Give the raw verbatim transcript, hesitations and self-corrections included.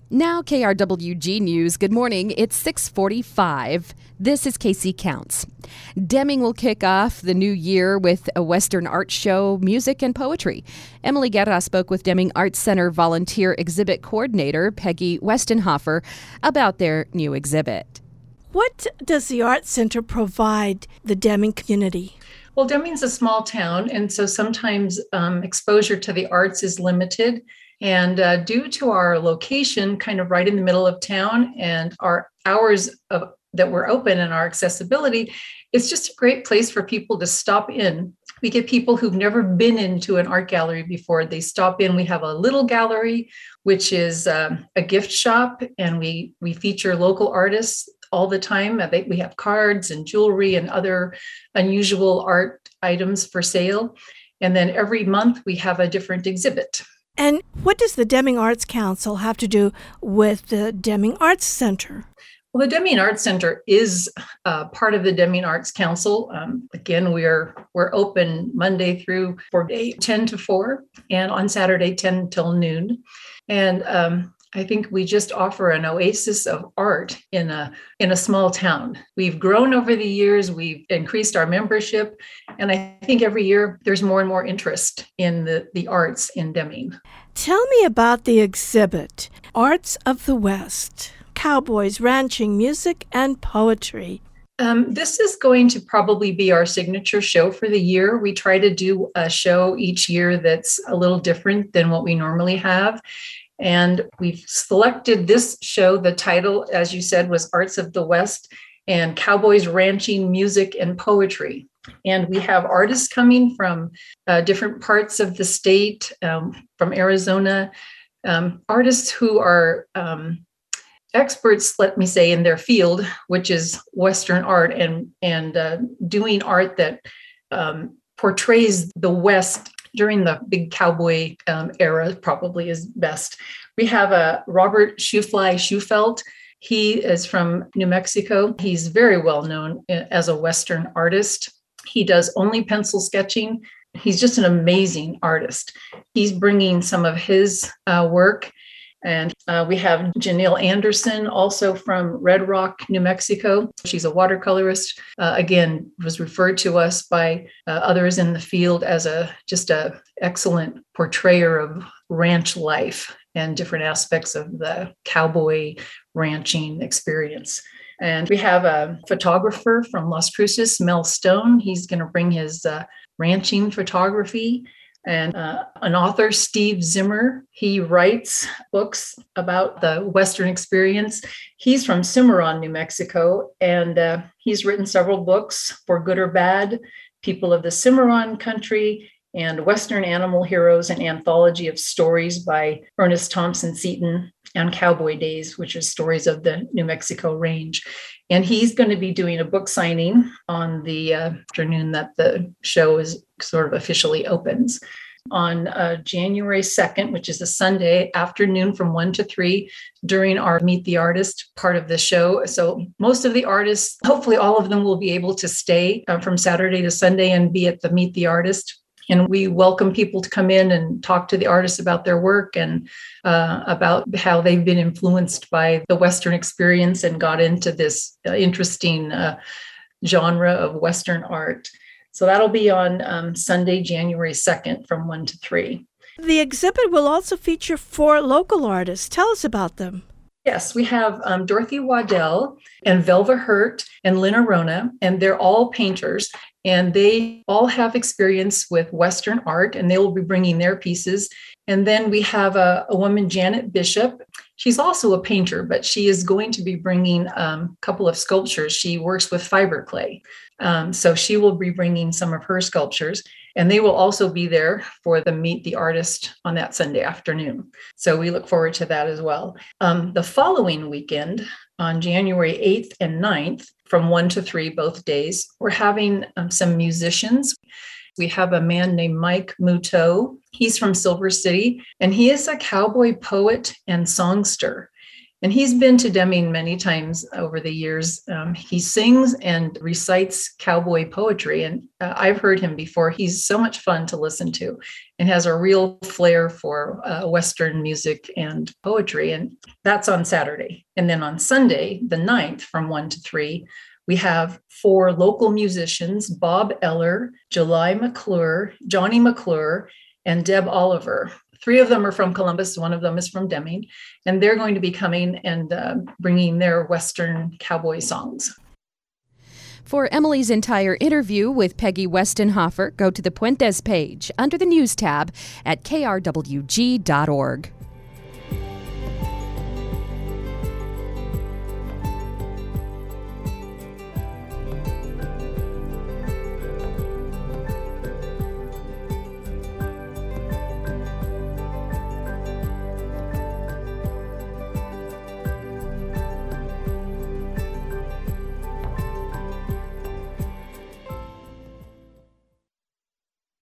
Now K R W G News. Good morning. It's six forty-five. This is K C Counts. Deming will kick off the new year with a Western art show, music, and poetry. Emily Guerra spoke with Deming Arts Center volunteer exhibit coordinator Peggy Westenhofer about their new exhibit. What does the Arts Center provide the Deming community? Well, Deming's a small town, and so sometimes um, exposure to the arts is limited. And uh, due to our location, kind of right in the middle of town, and our hours of, that we're open and our accessibility, it's just a great place for people to stop in. We get people who've never been into an art gallery before. They stop in. We have a little gallery, which is um, a gift shop, and we we feature local artists all the time. We have cards and jewelry and other unusual art items for sale. And then every month we have a different exhibit. And what does the Deming Arts Council have to do with the Deming Arts Center? Well, the Deming Arts Center is uh, part of the Deming Arts Council. Um, again, we're we're open Monday through Friday, ten to four, and on Saturday, ten till noon. And um, I think we just offer an oasis of art in a in a small town. We've grown over the years. We've increased our membership. And I think every year there's more and more interest in the, the arts in Deming. Tell me about the exhibit, Arts of the West, Cowboys, Ranching, Music, and Poetry. Um, this is going to probably be our signature show for the year. We try to do a show each year that's a little different than what we normally have. And we've selected this show. The title, as you said, was Arts of the West and Cowboys, Ranching, Music, and Poetry. And we have artists coming from uh, different parts of the state, um, from Arizona, um, artists who are um, experts, let me say, in their field, which is Western art and, and uh, doing art that um, portrays the West during the big cowboy um, era, probably is best. We have a Robert Shoefly Shufelt. He is from New Mexico. He's very well known as a Western artist. He does only pencil sketching. He's just an amazing artist. He's bringing some of his uh, work. And uh, we have Janelle Anderson, also from Red Rock, New Mexico. She's a watercolorist. Uh, again, was referred to us by uh, others in the field as a just a excellent portrayer of ranch life and different aspects of the cowboy ranching experience. And we have a photographer from Las Cruces, Mel Stone. He's going to bring his uh, ranching photography. And uh, an author, Steve Zimmer, he writes books about the Western experience. He's from Cimarron, New Mexico, and uh, he's written several books, For Good or Bad, People of the Cimarron Country, and Western Animal Heroes, an anthology of stories by Ernest Thompson Seton, and Cowboy Days, which is stories of the New Mexico range. And he's going to be doing a book signing on the uh, afternoon that the show is sort of officially opens. On uh, January second, which is a Sunday afternoon from one to three during our Meet the Artist part of the show. So most of the artists, hopefully all of them will be able to stay uh, from Saturday to Sunday and be at the Meet the Artist. And we welcome people to come in and talk to the artists about their work and uh, about how they've been influenced by the Western experience and got into this uh, interesting uh, genre of Western art. So that'll be on um, Sunday, January second from one to three. The exhibit will also feature four local artists. Tell us about them. Yes, we have um, Dorothy Waddell and Velva Hurt and Lynn Arona, and they're all painters. And they all have experience with Western art, and they will be bringing their pieces. And then we have a, a woman, Janet Bishop. She's also a painter, but she is going to be bringing um, a couple of sculptures. She works with fiber clay. Um, so she will be bringing some of her sculptures, and they will also be there for the Meet the Artist on that Sunday afternoon. So we look forward to that as well. Um, the following weekend, on January eighth and ninth, from one to three, both days, we're having um, some musicians. We have a man named Mike Muto. He's from Silver City, and he is a cowboy poet and songster. And he's been to Deming many times over the years. Um, he sings and recites cowboy poetry, and uh, I've heard him before. He's so much fun to listen to and has a real flair for uh, Western music and poetry. And that's on Saturday. And then on Sunday, the ninth, from one to three, we have four local musicians, Bob Eller, July McClure, Johnny McClure, and Deb Oliver. Three of them are from Columbus. One of them is from Deming. And they're going to be coming and uh, bringing their Western cowboy songs. For Emily's entire interview with Peggy Westenhofer, go to the Puentes page under the News tab at K R W G dot org.